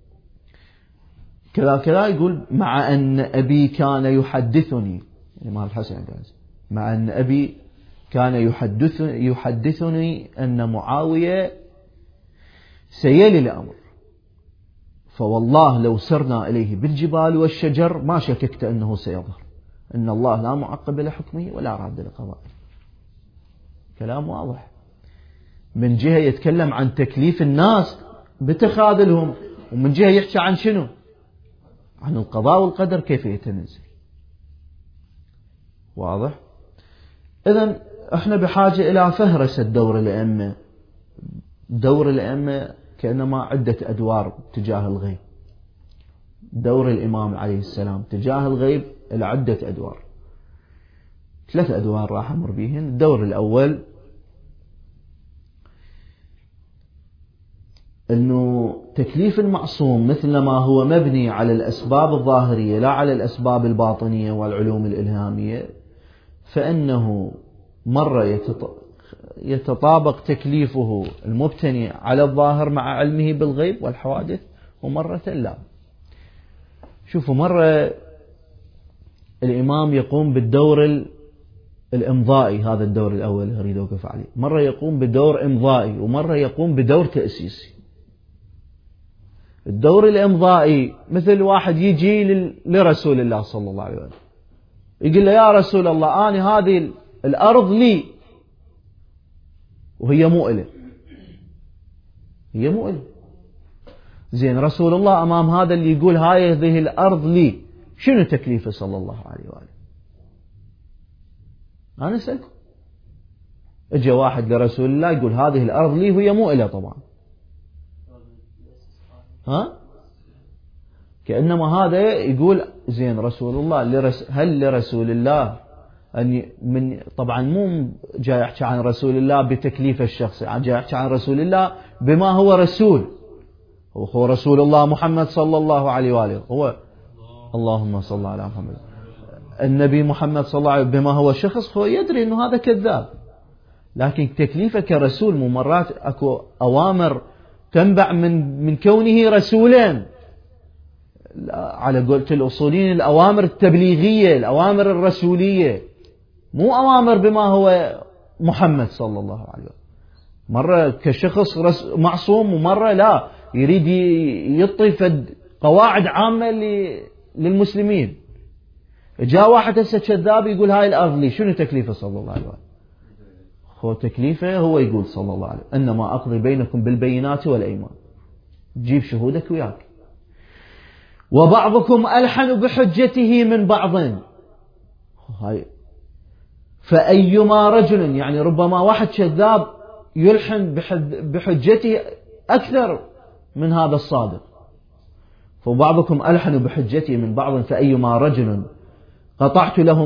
كذا كذا يقول: مع أن أبي كان يحدثني، الإمام الحسن مع أن أبي كان يحدثني أن معاوية سيلي الأمر، فوالله لو سرنا إليه بالجبال والشجر ما شككت أنه سيظهر، إن الله لا معقب لحكمه ولا راد لقضائه. كلام واضح. من جهة يتكلم عن تكليف الناس بتخاذلهم، ومن جهة يحكي عن شنو؟ عن القضاء والقدر كيف يتنزل. واضح؟ إذن احنا بحاجة إلى فهرسة دور الأئمة. دور الأئمة كأنما عدة أدوار تجاه الغيب. دور الإمام عليه السلام تجاه الغيب إلى عدة أدوار، 3 أدوار راح أمر بهن. الدور الأول أنه تكليف المعصوم مثل ما هو مبني على الأسباب الظاهرية لا على الأسباب الباطنية والعلوم الإلهامية، فإنه مرة يتطابق تكليفه المبتني على الظاهر مع علمه بالغيب والحوادث، ومرة لا. شوفوا، مرة الإمام يقوم بالدور الإمضائي، هذا الدور الأول اللي أريد أوقف عليه. مرة يقوم بدور إمضائي، ومرة يقوم بدور تأسيسي. الدور الإمضائي مثل واحد يجي لرسول الله صلى الله عليه وسلم يقول له: يا رسول الله، أنا هذه الأرض لي وهي مو إلي، هي مو إلي. زين، رسول الله أمام هذا اللي يقول هذه الأرض لي، شنو تكليفه صلى الله عليه وآله؟ أنا أسألكم. اجى واحد لرسول الله يقول هذه الأرض لي وهي مو إلي طبعا، ها؟ كأنما هذا يقول: زين رسول الله، هل لرسول الله أن طبعا مو جاي يحكي عن رسول الله بتكليف الشخصي، جاي يحكي عن رسول الله بما هو رسول. هو رسول الله محمد صلى الله عليه وآله، هو اللهم صل على محمد. النبي محمد صلى الله عليه وسلم بما هو شخص، هو يدري أنه هذا كذاب، لكن تكليفه كرسول مو مرات أكو أوامر تنبع من كونه رسولا، على قولة الأصوليين الأوامر التبليغية، الأوامر الرسولية، مو أوامر بما هو محمد صلى الله عليه وسلم. مرة كشخص معصوم، ومرة لا، يريد يطي قواعد عامة للمسلمين. جاء واحد هسه كذاب يقول هاي الأرض لي، شنو تكليفه صلى الله عليه وسلم؟ هو تكليفه هو يقول صلى الله عليه وسلم: إنما أقضي بينكم بالبينات والأيمان، جيب شهودك وياك. وبعضكم ألحن بحجته من بعض، هاي فأيما رجل، يعني ربما واحد كذاب يلحن بحجته أكثر من هذا الصادق. فبعضكم ألحن بحجته من بعض، فأيما رجل قطعت له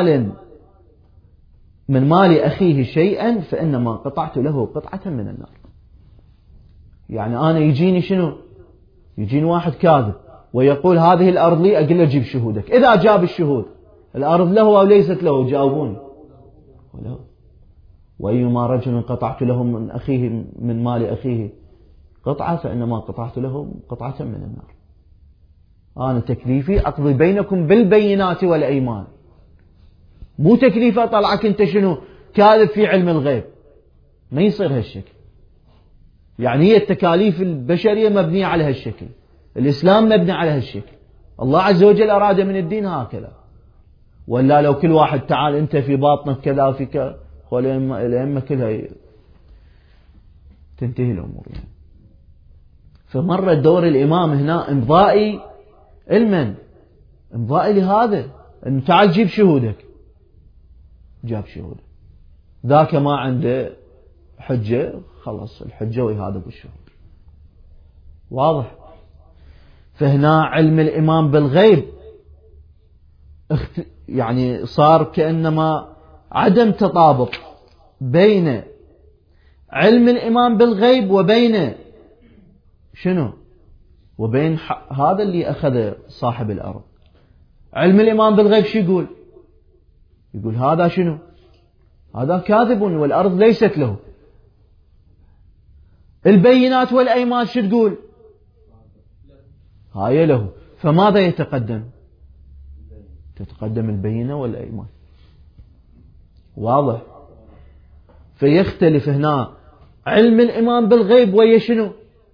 من مال أخيه شيئا فإنما قطعت له قطعة من النار. يعني أنا يجيني شنو؟ يجيني واحد كاذب ويقول هذه الأرض لي، أقول له جيب شهودك. إذا جاب الشهود، الأرض له أو ليست له؟ جاوبوني. ولا. وأيما رجل قطعت له من مال أخيه قطعة فإنما قطعت له قطعة من النار. أنا تكليفي أقضي بينكم بالبينات والأيمان، مو تكليفه طلعك أنت شنو كاذب في علم الغيب. ما يصير هالشكل. يعني هي التكاليف البشرية مبنية على هالشكل، الإسلام مبني على هالشكل، الله عز وجل أراد من الدين هكذا. ولا لو كل واحد تعال أنت في باطنك كذا في كذا، الأئمة كلها تنتهي الأمور يعني. فمرة دور الإمام هنا إمضائي، علما إمضائي لهذا، أنه تعال جيب شهودك، جاب شهودك. ذاك ما عنده حجة، خلاص الحجة وهذا بالشهود. واضح؟ فهنا علم الإمام بالغيب يعني صار كأنما عدم تطابق بين علم الإمام بالغيب وبين شنو؟ وبين هذا اللي أخذ صاحب الأرض. علم الإمام بالغيب شو يقول؟ يقول هذا شنو؟ هذا كاذب والأرض ليست له. البينات والأيمان شو تقول؟ هاي له. فماذا يتقدم؟ تتقدم البينة والأيمان. واضح؟ فيختلف هنا علم الإمام بالغيب ويا شنو؟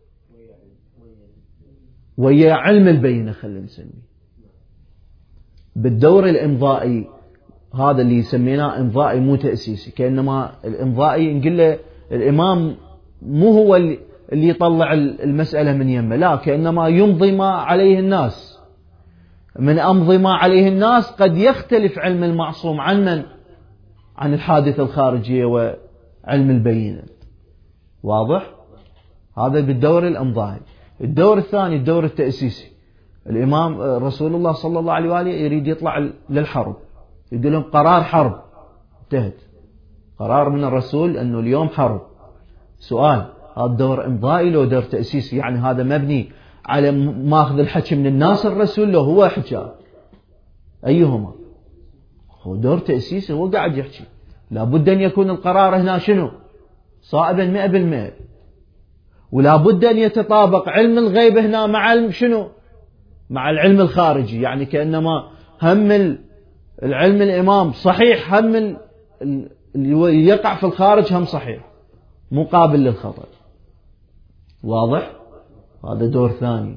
ويا علم البينة. خلينا نسميه بالدور الإمضائي، هذا اللي يسميناه إمضائي مو تأسيسي. كأنما الإمضائي نقول له الإمام مو هو اللي يطلع المسألة من يمه، لا، كأنما يمضي ما عليه الناس. من أمضي ما عليه الناس قد يختلف علم المعصوم عن من؟ عن الحادثة الخارجية وعلم البينة. واضح؟ هذا بالدور الإمضائي. الدور الثاني الدور التأسيسي. الإمام رسول الله صلى الله عليه وآله يريد يطلع للحرب، يقول لهم قرار حرب، انتهت، قرار من الرسول أنه اليوم حرب. سؤال، هذا دور إمضائي لو دور تأسيسي؟ يعني هذا مبني على ماخذ الحكي من الناس الرسول لو هو حكاه؟ أيهما؟ هو دور تأسيسي، هو قاعد يحكي. لابد أن يكون القرار هنا شنو؟ صائبا 100%. ولا بد أن يتطابق علم الغيب هنا مع علم شنو؟ مع العلم الخارجي. يعني كأنما هم العلم الإمام صحيح، هم اللي يقع في الخارج هم صحيح، مقابل للخطأ. واضح؟ هذا دور ثاني.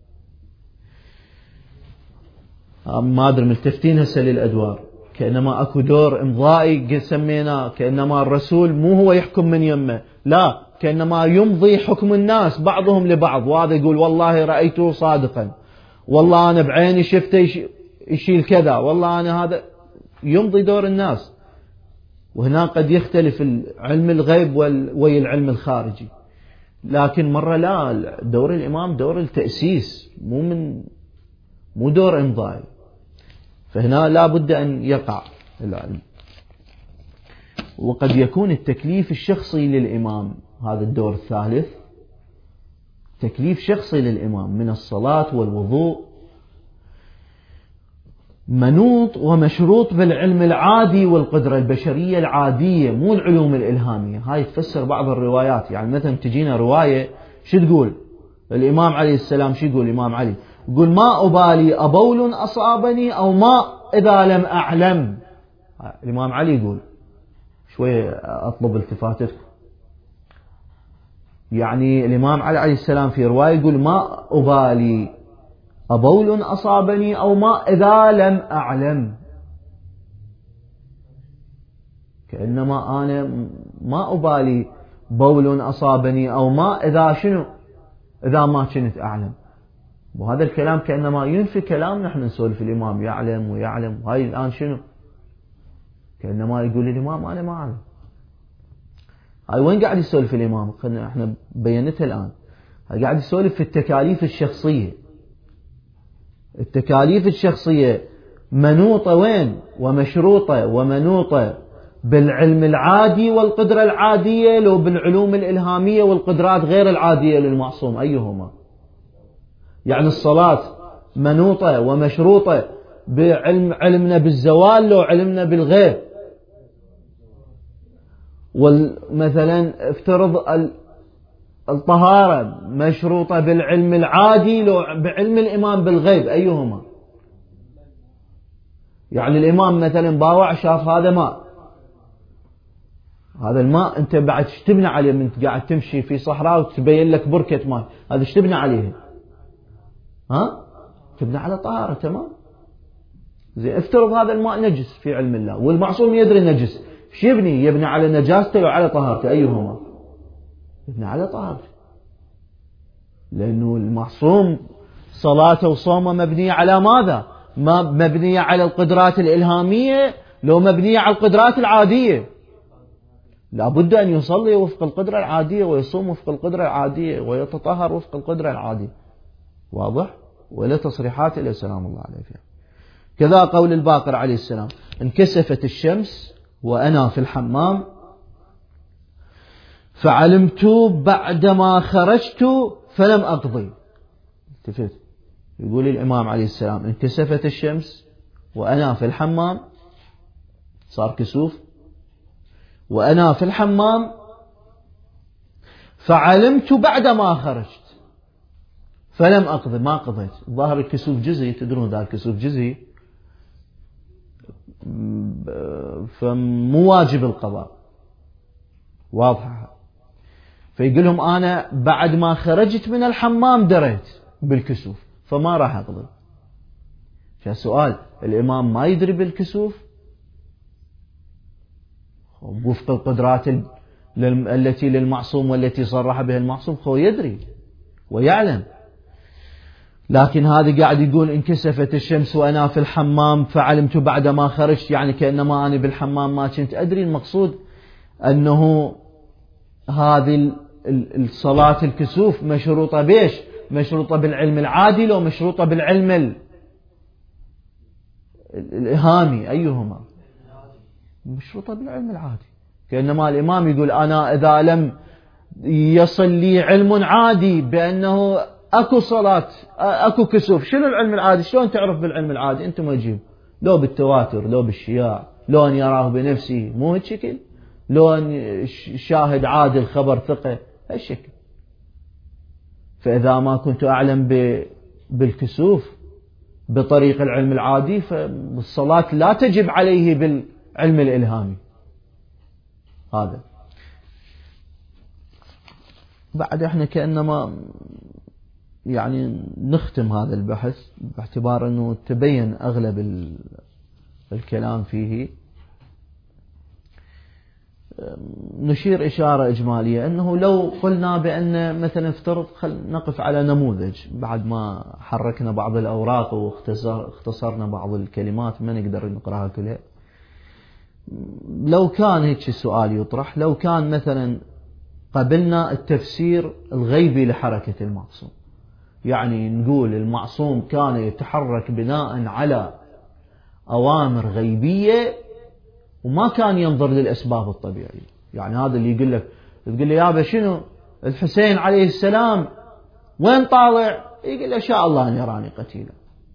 ما أدري ملتفتين هسه للأدوار. كأنما أكو دور إمضائي سميناه، كأنما الرسول مو هو يحكم من يمه، لا، كأنما يمضي حكم الناس بعضهم لبعض. وهذا يقول والله رأيته صادقا، والله أنا بعيني شفته يشيل كذا، والله أنا هذا، يمضي دور الناس. وهنا قد يختلف علم الغيب ويا العلم الخارجي. لكن مرة لا، دور الإمام دور التأسيس، مو دور إمضائي. فهنا لا بد أن يقع العلم. وقد يكون التكليف الشخصي للإمام، هذا الدور الثالث، تكليف شخصي للإمام من الصلاة والوضوء، منوط ومشروط بالعلم العادي والقدرة البشرية العادية، مو العلوم الإلهامية. هاي تفسر بعض الروايات. يعني مثلا تجينا رواية شو تقول؟ الإمام عليه السلام شو يقول؟ الإمام علي يقول ما أبالي أبول أصابني أو ما إذا لم أعلم. الإمام علي يقول، شوية أطلب التفاتكم، يعني الإمام علي عليه السلام في رواية يقول ما أبالي أبول أصابني أو ما إذا لم أعلم. كأنما أنا ما أبالي بول أصابني أو ما إذا شنو؟ إذا ما كنت أعلم. وهذا الكلام كأنما ينفي كلام نحن نسولف الإمام يعلم ويعلم. هاي الآن شنو؟ كأنما يقول الإمام أنا ما أعلم. هاي وين قاعد يسولف الإمام؟ احنا بينتها الآن. هاي قاعد يسولف في التكاليف الشخصية. التكاليف الشخصية منوطة وين؟ ومشروطة ومنوطة بالعلم العادي والقدرة العادية، لو بالعلوم الإلهامية والقدرات غير العادية للمعصوم. أيهما؟ يعني الصلاة منوطة ومشروطة بعلمنا بالزوال لو علمنا بالغيب. ومثلا افترض الطهارة مشروطة بالعلم العادي لو بعلم الإمام بالغيب. أيهما؟ يعني الإمام مثلا باوع شاف هذا ماء، هذا الماء أنت بعد تبنى عليه من قاعد تمشي في صحراء وتبين لك بركة ماء، هذا تبنى عليه؟ تبنى على طهارة. تمام. زين، افترض هذا الماء نجس في علم الله والمعصوم يدري نجس، شو يبني؟ يبني على نجاسته وعلى طهارته. أيهما؟ يبني على طهارته، لأنه المعصوم صلاته وصومه مبنية على ماذا؟ ما مبنية على القدرات الإلهامية لو مبنية على القدرات العادية. لابد أن يصلي وفق القدرة العادية ويصوم وفق القدرة العادية ويتطهر وفق القدرة العادية. واضح؟ ولا تصريحات إلا سلام الله عليه فيها. كذا قول الباقر عليه السلام: انكسفت الشمس وأنا في الحمام فعلمت بعدما خرجت فلم أقضي. يقول الإمام عليه السلام: انكسفت الشمس وأنا في الحمام، صار كسوف، وأنا في الحمام فعلمت بعدما خرجت فلم أقضي، ما قضيت. ظاهر الكسوف جزئي، تدرون ذا الكسوف جزئي فمو واجب القضاء، واضحة. فيقول لهم: أنا بعد ما خرجت من الحمام دريت بالكسوف فما راح أقضي. فالسؤال: الإمام ما يدري بالكسوف وفق القدرات التي للمعصوم والتي صرح بها المعصوم؟ هو يدري ويعلم، لكن هذا قاعد يقول انكسفت الشمس وأنا في الحمام فعلمت بعد ما خرجت، يعني كأنما أنا بالحمام ما كنت أدري. المقصود أنه هذه الصلاة الكسوف مشروطة بيش؟ مشروطة بالعلم العادي لو مشروطة بالعلم الإهامي؟ أيهما؟ مشروطة بالعلم العادي. كأنما الإمام يقول: أنا إذا لم يصل لي علم عادي بأنه أكو صلاة أكو كسوف، شنو العلم العادي؟ شلون تعرف بالعلم العادي؟ أنت ما تجيب لو بالتواتر لو بالشياع لو أن يراه بنفسه، مو هالشكل؟ لو أن شاهد عادل خبر ثقة، هالشكل. فإذا ما كنت أعلم بالكسوف بطريق العلم العادي فالصلاة لا تجب عليه بالعلم الإلهامي. هذا بعد احنا كأنما يعني نختم هذا البحث باعتبار أنه تبين أغلب الكلام فيه. نشير إشارة إجمالية أنه لو قلنا بأن مثلا افترض نقف على نموذج بعد ما حركنا بعض الأوراق واختصرنا بعض الكلمات ما نقدر نقرأها كلها. لو كان هيك السؤال يطرح: لو كان مثلا قبلنا التفسير الغيبي لحركة المعصوم، يعني نقول المعصوم كان يتحرك بناء على أوامر غيبية وما كان ينظر للأسباب الطبيعية. يعني هذا اللي يقول لك، تقول لي: يابا شنو الحسين عليه السلام وين طالع؟ يقول له: شاء الله أن يراني قتيلا.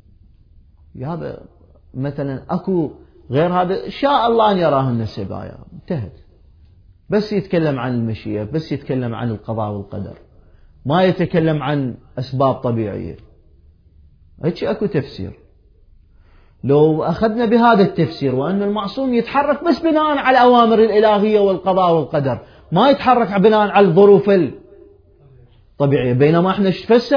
يابا مثلا أكو غير هذا، شاء الله أن يراهن السبايا، انتهت. بس يتكلم عن المشيئة، بس يتكلم عن القضاء والقدر، ما يتكلم عن أسباب طبيعية. هيك أكو تفسير. لو أخذنا بهذا التفسير وأن المعصوم يتحرك بس بناء على الأوامر الإلهية والقضاء والقدر، ما يتحرك بناء على الظروف الطبيعية، بينما احنا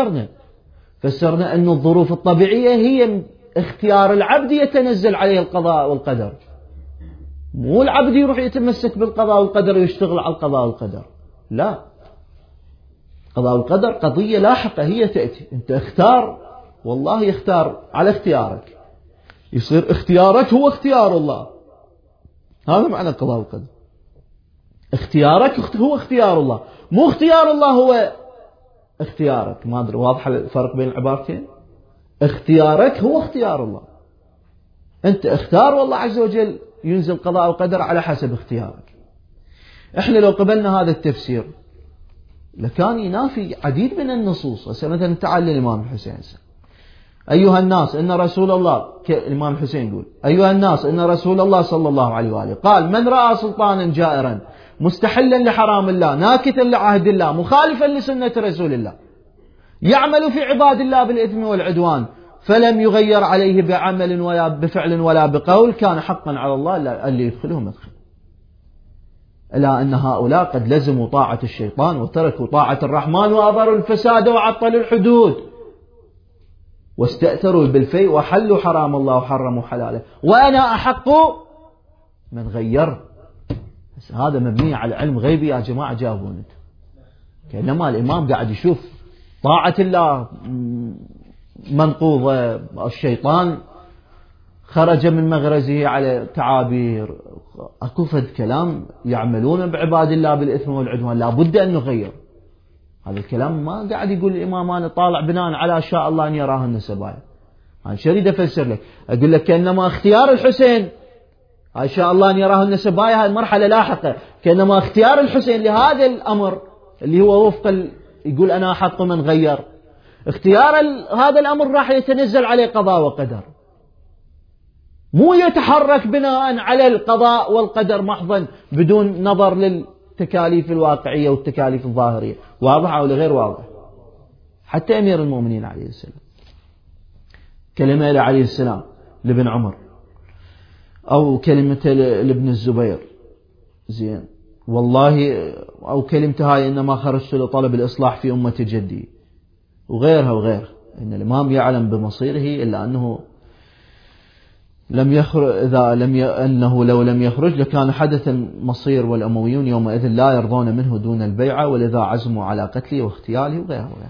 فسرنا أن الظروف الطبيعية هي اختيار العبد يتنزل عليه القضاء والقدر، مو العبد يروح يتمسك بالقضاء والقدر ويشتغل على القضاء والقدر. لا، القضاء والقدر قضية لاحقة هي تأتي، انت اختار والله يختار على اختيارك، يصير اختيارك هو اختيار الله. هذا معنى القضاء والقدر، اختيارك هو اختيار الله، مو اختيار الله هو اختيارك. ما أدري واضح الفرق بين العبارتين؟ اختيارك هو اختيار الله، انت اختار والله عز وجل ينزل قضاء وقدر على حسب اختيارك. احنا لو قبلنا هذا التفسير لكان ينافي عديد من النصوص. مثلا تعال للإمام الحسين: أيها الناس إن رسول الله، الإمام الحسين يقول: أيها الناس إن رسول الله صلى الله عليه وآله قال: من رأى سلطانا جائرا مستحلا لحرام الله ناكثا لعهد الله مخالفا لسنة رسول الله يعمل في عباد الله بالإثم والعدوان فلم يغير عليه بعمل ولا بفعل ولا بقول كان حقا على الله اللي يدخلهم مدخل. إلا أن هؤلاء قد لزموا طاعة الشيطان وتركوا طاعة الرحمن وأظهروا الفساد وعطلوا الحدود واستأثروا بالفيء وحلوا حرام الله وحرموا حلاله وأنا أحق من غير. هذا مبني على علم غيبي يا جماعة، جاوبوني. كأنما الإمام قاعد يشوف طاعة الله منقوضة، الشيطان خرج من مغرزه على تعابير، أكو فد كلام يعملون بعباد الله بالإثم والعدوان لا بد أن نغير. هذا الكلام ما قاعد يقول الإمام أنا طالع بناء على شاء الله أن يراهن سبايا. أنا شو أريد أفسر لك؟ أقول لك كأنما اختيار الحسين إن شاء الله أن يراهن سبايا هذه مرحلة لاحقة، كأنما اختيار الحسين لهذا الأمر اللي هو وفق يقول أنا أحق من غير، اختيار هذا الأمر راح يتنزل عليه قضاء وقدر، مو يتحرك بناء على القضاء والقدر محضا بدون نظر للتكاليف الواقعية والتكاليف الظاهرية. واضح أو غير واضح؟ حتى أمير المؤمنين عليه السلام كلمة له عليه السلام لابن عمر، أو كلمة لابن الزبير، زين والله، أو كلمة هاي إنما خرجت لطلب الإصلاح في أمة جدي، وغيرها وغيرها. إن الإمام يعلم بمصيره إلا أنه لم يخرج، أنه لو لم يخرج لكان حدث المصير، والأمويون يومئذ لا يرضون منه دون البيعة، ولذا عزموا على قتله واغتياله وغيرها وغيرها.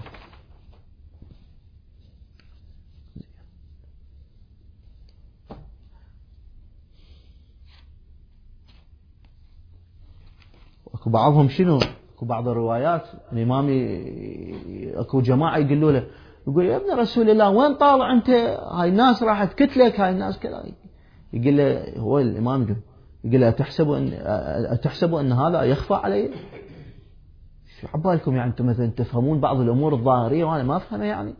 اكو بعضهم شنو، اكو بعض الروايات الامام اكو جماعه يقولوا له، يقول يا ابن رسول الله وين طالع انت؟ هاي الناس راح تقتلك، هاي الناس كذا. يقول له، هو الامام يقول له أتحسبوا ان هذا يخفى علي؟ شو عبالكم يعني انتم مثلا تفهمون بعض الامور الظاهريه وانا ما افهمها يعني؟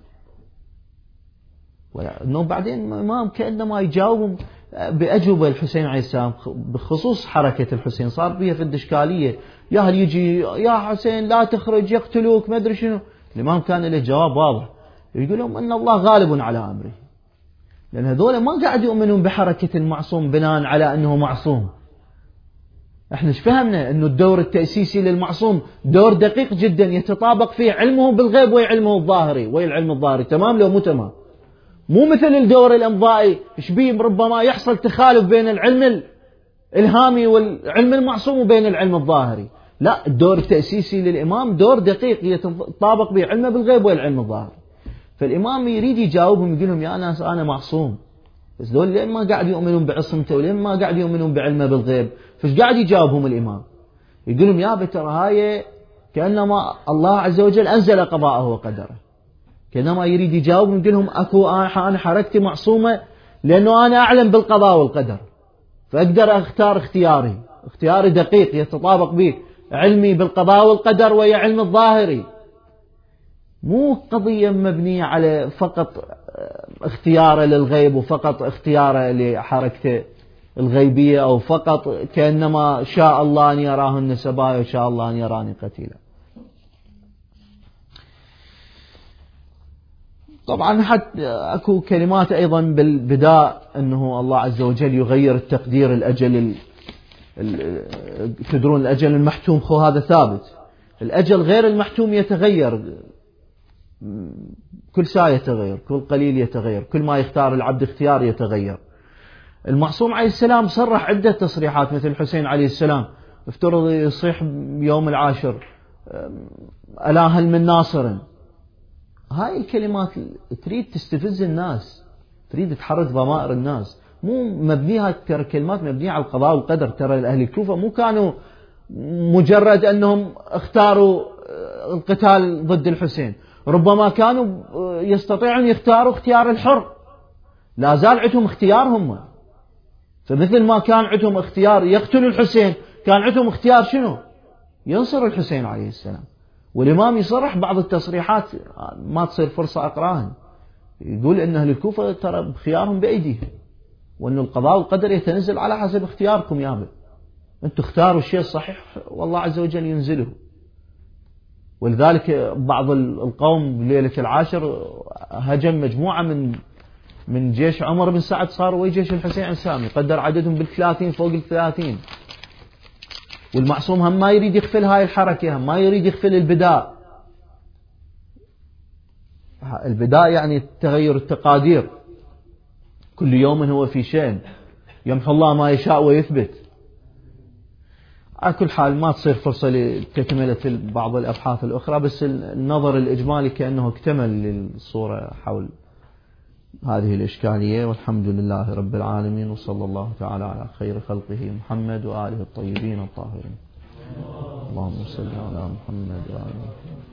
انه بعدين الامام كانما يجاوب بأجوبة الحسين عليه السلام بخصوص حركة الحسين، صار بيها في الإشكالية، يا هل يجي يا حسين لا تخرج يقتلوك ما أدري شنو. الإمام كان له جواب واضح، يقول لهم أن الله غالب على أمره، لأن هذول ما قاعد يؤمنون بحركة المعصوم بناء على أنه معصوم. احنا ايش فهمنا؟ أنه الدور التأسيسي للمعصوم دور دقيق جدا يتطابق فيه علمه بالغيب وعلمه الظاهري والعلم الظاهري، تمام لو مو تمام؟ مو مثل الدور الإمضائي شبيه ربما يحصل تخالف بين العلم الإلهامي والعلم المعصوم وبين العلم الظاهري. لا، الدور التأسيسي للإمام دور دقيق يتطابق به علمه بالغيب والعلم الظاهري. فالإمام يريد يجاوبهم يقول لهم يا ناس أنا معصوم، بس دول لين ما قاعد يؤمنون بعصمته ولين ما قاعد يؤمنون بعلمه بالغيب، فايش قاعد يجاوبهم الإمام؟ يقول لهم يا ترى هاي كأنما الله عز وجل أنزل قضاءه وقدره، كأنما يريد يجاوب يقول لهم أكو أنا حركتي معصومة لأنه أنا أعلم بالقضاء والقدر، فأقدر أختار اختياري دقيق يتطابق به علمي بالقضاء والقدر ويا علم الظاهري. مو قضية مبنية على فقط اختياره للغيب وفقط اختياره لحركته الغيبية، أو فقط كأنما شاء الله أن يراهن سبايا وشاء الله أن يراني قتيلا. طبعا حتى أكو كلمات أيضا بالبداء أنه الله عز وجل يغير التقدير، الأجل تدرون الأجل المحتوم خو هذا ثابت، الأجل غير المحتوم يتغير، كل ساعة يتغير، كل قليل يتغير، كل ما يختار العبد اختيار يتغير. المعصوم عليه السلام صرح عدة تصريحات، مثل الحسين عليه السلام افترض يصيح يوم العاشر ألا هل من ناصر. هاي الكلمات تريد تستفز الناس، تريد تحرك ضمائر الناس، مو مبنيها، ترى كلمات مبنية على القضاء والقدر. ترى أهل الكوفة مو كانوا مجرد أنهم اختاروا القتال ضد الحسين، ربما كانوا يستطيعون يختاروا اختيار الحر، لا زال عندهم اختيارهم. فمثل ما كان عندهم اختيار يقتلوا الحسين، كان عندهم اختيار شنو؟ ينصر الحسين عليه السلام. والإمام يصرح بعض التصريحات ما تصير فرصة أقراهن، يقول إن أهل الكوفة ترى خيارهم بأيديهم، وأن القضاء والقدر يتنزل على حسب اختياركم يابا، أنتم اختاروا الشيء الصحيح والله عز وجل ينزله. ولذلك بعض القوم بليلة العاشر هجم مجموعة من جيش عمر بن سعد، صاروا ويا جيش الحسين عليه السلام، يقدر عددهم بال30 فوق ال30. والمعصوم هم ما يريد يغفل هاي الحركة، هم ما يريد يغفل البداء. البداء يعني تغير التقادير، كل يوم هو في شيء، يمحو الله ما يشاء ويثبت. على كل حال ما تصير فرصة لتكملة بعض الأبحاث الأخرى، بس النظر الإجمالي كأنه اكتمل للصورة حول هذه الإشكالية. والحمد لله رب العالمين، وصلى الله تعالى على خير خلقه محمد وآله الطيبين الطاهرين. اللهم صل على محمد وآله.